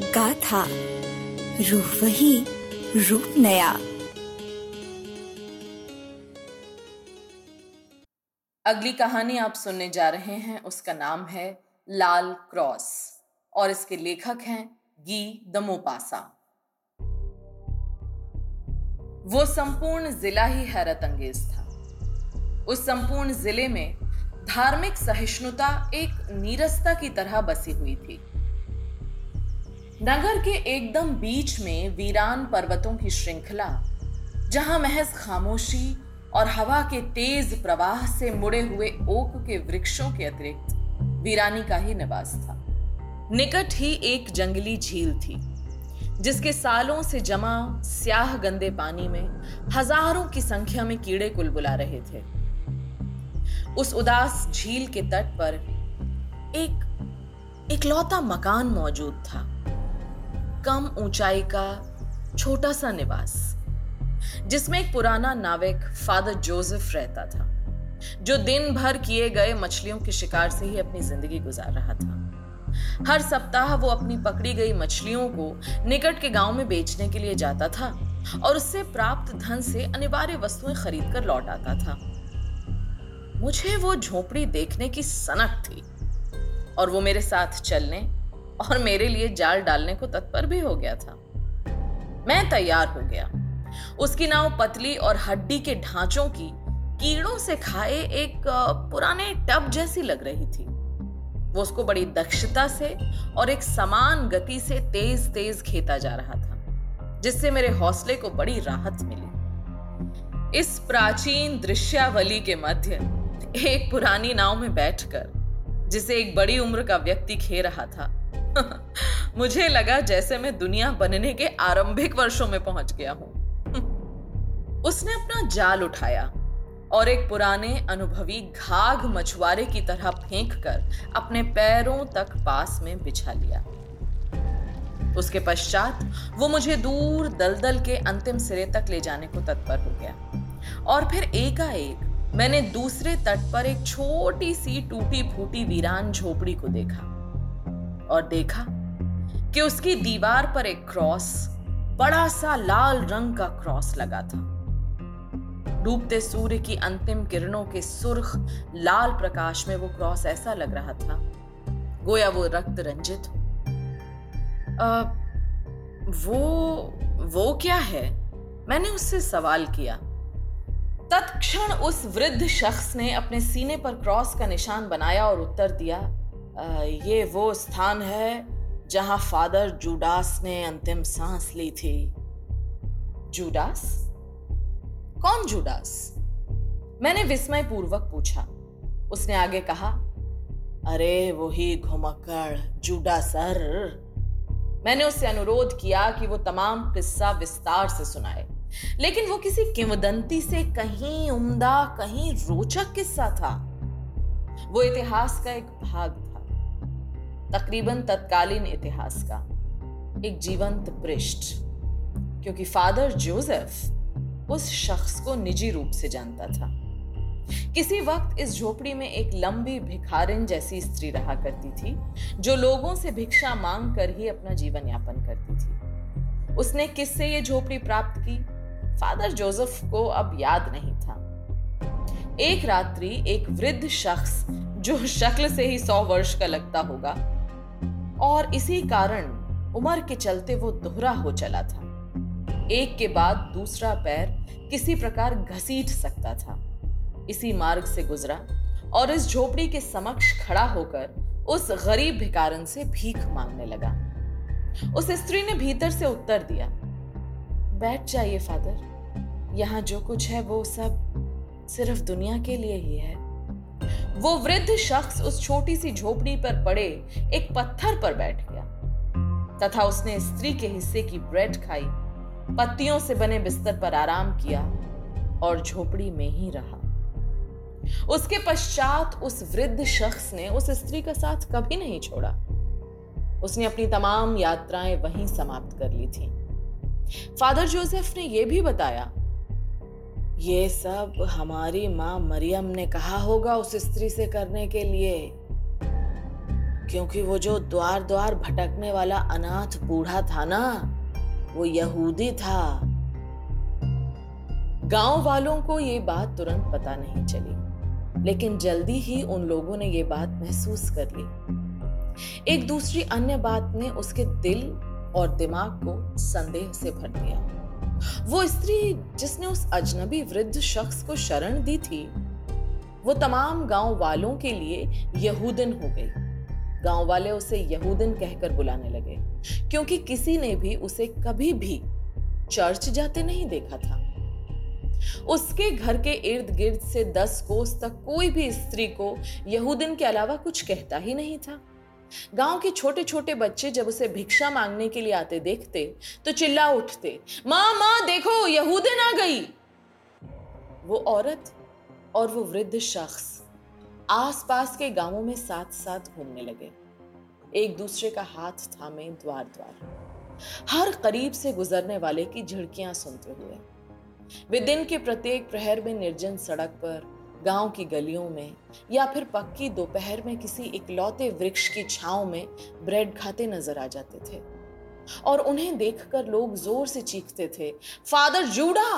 गाथा, रूह वही, रूप नया। अगली कहानी आप सुनने जा रहे हैं, उसका नाम है लाल क्रॉस और इसके लेखक हैं गी द मोपासा। वो संपूर्ण जिला ही हैरत अंगेज था। उस संपूर्ण जिले में धार्मिक सहिष्णुता एक नीरसता की तरह बसी हुई थी। नगर के एकदम बीच में वीरान पर्वतों की श्रृंखला, जहां महज खामोशी और हवा के तेज प्रवाह से मुड़े हुए ओक के वृक्षों के अतिरिक्त वीरानी का ही निवास था। निकट ही एक जंगली झील थी, जिसके सालों से जमा स्याह गंदे पानी में हजारों की संख्या में कीड़े कुलबुला रहे थे। उस उदास झील के तट पर एक इकलौता मकान मौजूद था, कम ऊंचाई का छोटा सा निवास, जिसमें एक पुराना नाविक फादर जोसेफ रहता था, जो दिन भर किए गए मछलियों के शिकार से ही अपनी जिंदगी गुजार रहा था। हर सप्ताह वो अपनी पकड़ी गई मछलियों को निकट के गांव में बेचने के लिए जाता था और उससे प्राप्त धन से अनिवार्य वस्तुएं खरीद कर लौट आता था। मुझे वो झोपड़ी देखने की सनक थी और वो मेरे साथ चलने और मेरे लिए जाल डालने को तत्पर भी हो गया था। मैं तैयार हो गया। उसकी नाव पतली और हड्डी के ढांचों की, कीड़ों से खाए एक पुराने टब जैसी लग रही थी। वो उसको बड़ी दक्षता से और एक समान गति से तेज तेज खेता जा रहा था, जिससे मेरे हौसले को बड़ी राहत मिली। इस प्राचीन दृश्यावली के मध्य एक पुरानी नाव में बैठकर, जिसे एक बड़ी उम्र का व्यक्ति खे रहा था, मुझे लगा जैसे मैं दुनिया बनने के आरंभिक वर्षों में पहुंच गया हूं। उसने अपना जाल उठाया और एक पुराने अनुभवी घाघ मछुआरे की तरह फेंककर अपने पैरों तक पास में बिछा लिया। उसके पश्चात वो मुझे दूर दलदल के अंतिम सिरे तक ले जाने को तत्पर हो गया और फिर एकाएक मैंने दूसरे तट पर एक छोटी सी टूटी फूटी वीरान झोपड़ी को देखा और देखा कि उसकी दीवार पर एक क्रॉस, बड़ा सा लाल रंग का क्रॉस लगा था। डूबते सूर्य की अंतिम किरणों के सुर्ख लाल प्रकाश में वो क्रॉस ऐसा लग रहा था गोया वो रक्त रंजित हो। वो क्या है? मैंने उससे सवाल किया। तत्क्षण उस वृद्ध शख्स ने अपने सीने पर क्रॉस का निशान बनाया और उत्तर दिया, ये वो स्थान है जहां फादर जूडास ने अंतिम सांस ली थी। जूडास? कौन जूडास? मैंने विस्मय पूर्वक पूछा। उसने आगे कहा, अरे वही घुमक्कड़ जूडास सर। मैंने उससे अनुरोध किया कि वो तमाम किस्सा विस्तार से सुनाए, लेकिन वो किसी किंवदंती से कहीं उम्दा, कहीं रोचक किस्सा था। वो इतिहास का एक भाग था, तकरीबन तत्कालीन इतिहास का एक जीवंत पृष्ठ, क्योंकि फादर जोसेफ उस शख्स को निजी रूप से जानता था। किसी वक्त इस झोपड़ी में एक लंबी भिखारिन जैसी स्त्री रहा करती थी, जो लोगों से भिक्षा मांग कर ही अपना जीवन यापन करती थी। उसने किससे ये झोपड़ी प्राप्त की, फादर जोसेफ को अब याद नहीं था। एक रात्रि एक वृद्ध शख्स, जो शक्ल से ही 100 वर्ष का लगता होगा और इसी कारण उम्र के चलते वो दोहरा हो चला था, एक के बाद दूसरा पैर किसी प्रकार घसीट सकता था, इसी मार्ग से गुजरा और इस झोपड़ी के समक्ष खड़ा होकर उस गरीब भिखारन से भीख मांगने लगा। उस स्त्री ने भीतर से उत्तर दिया, बैठ जाइए फादर, यहाँ जो कुछ है वो सब सिर्फ दुनिया के लिए ही है। वो वृद्ध शख्स उस छोटी सी झोपड़ी पर पड़े एक पत्थर पर बैठ गया तथा उसने स्त्री के हिस्से की ब्रेड खाई, पत्तियों से बने बिस्तर पर आराम किया और झोपड़ी में ही रहा। उसके पश्चात उस वृद्ध शख्स ने उस स्त्री का साथ कभी नहीं छोड़ा। उसने अपनी तमाम यात्राएं वहीं समाप्त कर ली थी। फादर जोसेफ ने यह भी बताया, ये सब हमारी मां मरियम ने कहा होगा उस स्त्री से करने के लिए, क्योंकि वो जो द्वार द्वार भटकने वाला अनाथ बूढ़ा था ना, वो यहूदी था। गांव वालों को ये बात तुरंत पता नहीं चली, लेकिन जल्दी ही उन लोगों ने ये बात महसूस कर ली। एक दूसरी अन्य बात ने उसके दिल और दिमाग को संदेह से भर दिया। वो स्त्री जिसने उस अजनबी वृद्ध शख्स को शरण दी थी, वो तमाम गांव वालों के लिए यहूदन हो गई। गांव वाले उसे यहूदन कहकर बुलाने लगे, क्योंकि किसी ने भी उसे कभी भी चर्च जाते नहीं देखा था। उसके घर के इर्द गिर्द से 10 कोस तक कोई भी स्त्री को यहूदन के अलावा कुछ कहता ही नहीं था। गांव के छोटे छोटे बच्चे जब उसे भिक्षा मांगने के लिए आते देखते तो चिल्ला उठते, माँ माँ देखो, यहूदन आ गई। वो औरत और वो वृद्ध शख्स आसपास के गांवों में साथ साथ घूमने लगे, एक दूसरे का हाथ थामे द्वार द्वार, हर करीब से गुजरने वाले की झिड़कियां सुनते हुए। वे दिन के प्रत्येक प्रहर में निर्जन सड़क पर, गांव की गलियों में या फिर पक्की दोपहर में किसी इकलौते वृक्ष की छांव में ब्रेड खाते नजर आ जाते थे, और उन्हें देखकर लोग जोर से चीखते थे, फादर जूडा।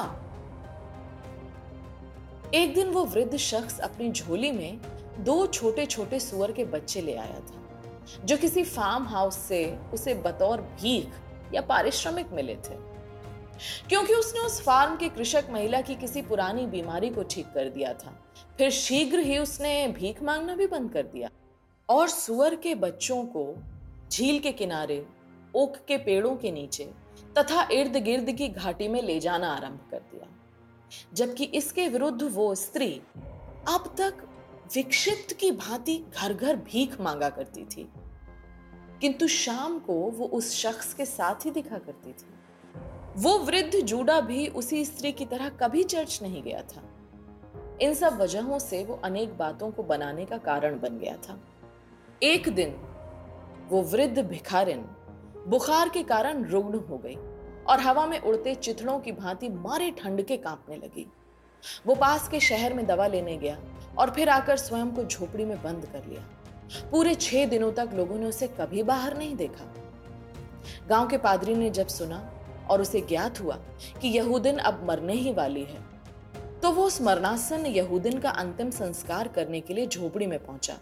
एक दिन वो वृद्ध शख्स अपनी झोली में 2 छोटे छोटे सुअर के बच्चे ले आया था, जो किसी फार्म हाउस से उसे बतौर भीख या पारिश्रमिक मिले थे, क्योंकि उसने उस फार्म की कृषक महिला की किसी पुरानी बीमारी को ठीक कर दिया था। फिर शीघ्र ही उसने भीख मांगना भी बंद कर दिया और सुअर के बच्चों को झील के किनारे, ओक के पेड़ों के नीचे तथा इर्द गिर्द की घाटी में ले जाना आरंभ कर दिया। जबकि इसके विरुद्ध वो स्त्री अब तक विक्षिप्त की भांति घर घर भीख मांगा करती थी, किंतु शाम को वो उस शख्स के साथ ही दिखा करती थी। वो वृद्ध जूडा भी उसी स्त्री की तरह कभी चर्च नहीं गया था। इन सब वजहों से वो अनेक बातों को बनाने का कारण बन गया था। एक दिन वो वृद्ध भिखारिन बुखार के कारण रुग्ण हो गई और हवा में उड़ते चिथड़ों की भांति मारे ठंड के कांपने लगी। वो पास के शहर में दवा लेने गया और फिर आकर स्वयं को झोपड़ी में बंद कर लिया। पूरे 6 दिनों तक लोगों ने उसे कभी बाहर नहीं देखा। गांव के पादरी ने जब सुना और उसे ज्ञात हुआ कि यहूदन अब मरने ही वाली है, तो वो उस मरणासन यहूदन का अंतिम संस्कार करने के लिए झोपड़ी में पहुंचा।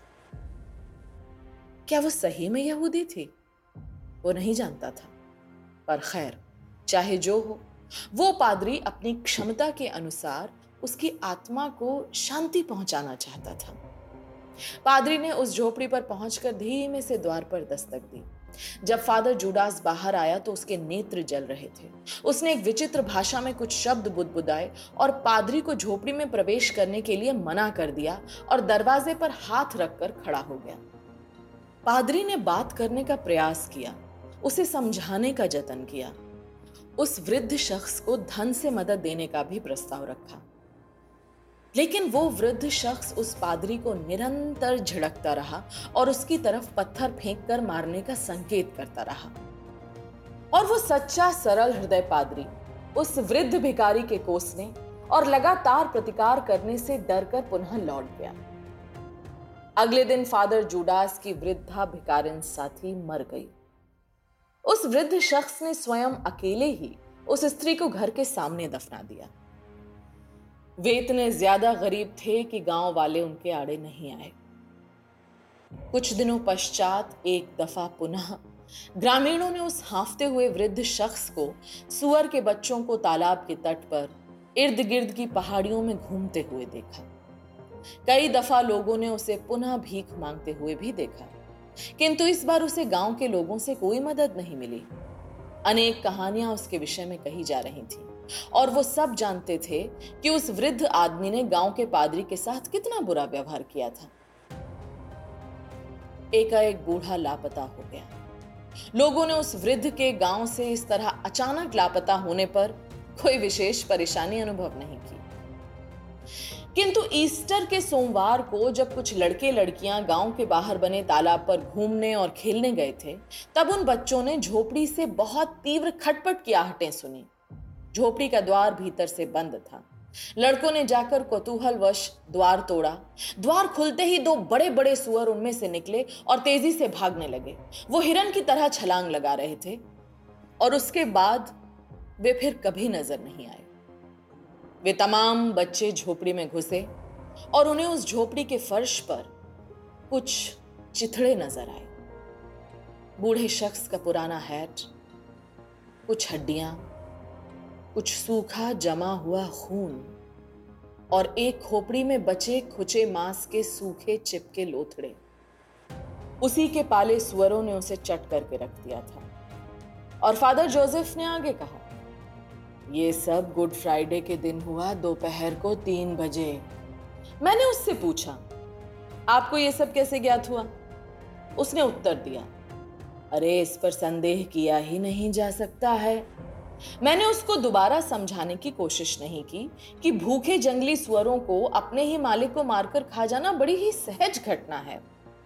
क्या वो सही में यहूदी थी? वो नहीं जानता था, पर खैर, चाहे जो हो, वो पादरी अपनी क्षमता के अनुसार उसकी आत्मा को शांति पहुंचाना चाहता था। पादरी ने उस झोपड़ी पर पहुंचकर धीमे से द्वार पर दस्तक दी। जब फादर जूडास बाहर आया तो उसके नेत्र जल रहे थे। उसने एक विचित्र भाषा में कुछ शब्द बुदबुदाए और पादरी को झोपड़ी में प्रवेश करने के लिए मना कर दिया और दरवाजे पर हाथ रखकर खड़ा हो गया। पादरी ने बात करने का प्रयास किया, उसे समझाने का जतन किया, उस वृद्ध शख्स को धन से मदद देने का भी प्रस्ताव रखा, लेकिन वो वृद्ध शख्स उस पादरी को निरंतर झिड़कता रहा और उसकी तरफ पत्थर फेंककर मारने का संकेत करता रहा। और वो सच्चा सरल हृदय पादरी उस वृद्ध भिखारी के कोसने और लगातार प्रतिकार करने से डरकर पुनः लौट गया। अगले दिन फादर जूडास की वृद्धा भिखारिन साथी मर गई। उस वृद्ध शख्स ने स्वयं अकेले ही उस स्त्री को घर के सामने दफना दिया। वे इतने ज्यादा गरीब थे कि गांव वाले उनके आड़े नहीं आए। कुछ दिनों पश्चात एक दफा पुनः ग्रामीणों ने उस हांफते हुए वृद्ध शख्स को सुअर के बच्चों को तालाब के तट पर इर्द गिर्द की पहाड़ियों में घूमते हुए देखा। कई दफा लोगों ने उसे पुनः भीख मांगते हुए भी देखा, किंतु इस बार उसे गांव के लोगों से कोई मदद नहीं मिली। अनेक कहानियां उसके विषय में कही जा रही थी और वो सब जानते थे कि उस वृद्ध आदमी ने गांव के पादरी के साथ कितना बुरा व्यवहार किया था। एकाएक बूढ़ा लापता हो गया। लोगों ने उस वृद्ध के गांव से इस तरह अचानक लापता होने पर कोई विशेष परेशानी अनुभव नहीं की, किंतु ईस्टर के सोमवार को जब कुछ लड़के लड़कियां गांव के बाहर बने तालाब पर घूमने और खेलने गए थे, तब उन बच्चों ने झोपड़ी से बहुत तीव्र खटपट की आहटें सुनी। झोपड़ी का द्वार भीतर से बंद था लड़कों ने जाकर कौतूहलवश द्वार तोड़ा। द्वार खुलते ही दो बड़े बड़े सुअर उनमें से निकले और तेजी से भागने लगे। वो हिरन की तरह छलांग लगा रहे थे और उसके बाद वे फिर कभी नजर नहीं आए। वे तमाम बच्चे झोपड़ी में घुसे और उन्हें उस झोपड़ी के फर्श पर कुछ चिथड़े नजर आए। बूढ़े शख्स का पुराना हैट, कुछ हड्डियां, कुछ सूखा जमा हुआ खून और एक खोपड़ी में बचे खुचे मांस के सूखे चिपके लोथड़े। उसी के पाले सुअरों ने उसे चट करके रख दिया था। और फादर जोसेफ ने आगे कहा, ये सब गुड फ्राइडे के दिन हुआ, दोपहर को 3 बजे। मैंने उससे पूछा, आपको ये सब कैसे ज्ञात हुआ? उसने उत्तर दिया, अरे इस पर संदेह किया ही नहीं जा सकता है। मैंने उसको दोबारा समझाने की कोशिश नहीं की कि भूखे जंगली सुअरों को अपने ही मालिक को मारकर खा जाना बड़ी ही सहज घटना है।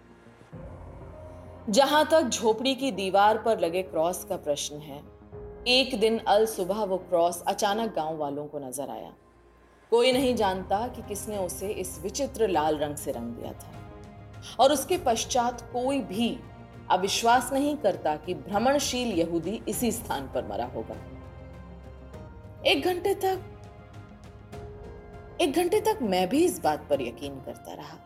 जहां तक झोपड़ी की दीवार पर लगे क्रॉस का प्रश्न है, एक दिन अल सुबह वो क्रॉस अचानक गांव वालों को नजर आया। कोई नहीं जानता कि किसने उसे इस विचित्र लाल रंग से रंग दिया था और उसके पश्चात कोई भी अविश्वास नहीं करता कि भ्रमणशील यहूदी इसी स्थान पर मरा होगा। एक घंटे तक मैं भी इस बात पर यकीन करता रहा।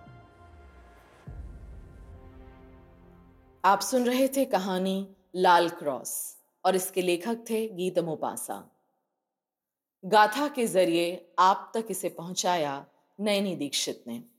आप सुन रहे थे कहानी लाल क्रॉस और इसके लेखक थे गीता मोपासा। गाथा के जरिए आप तक इसे पहुंचाया नयनी दीक्षित ने।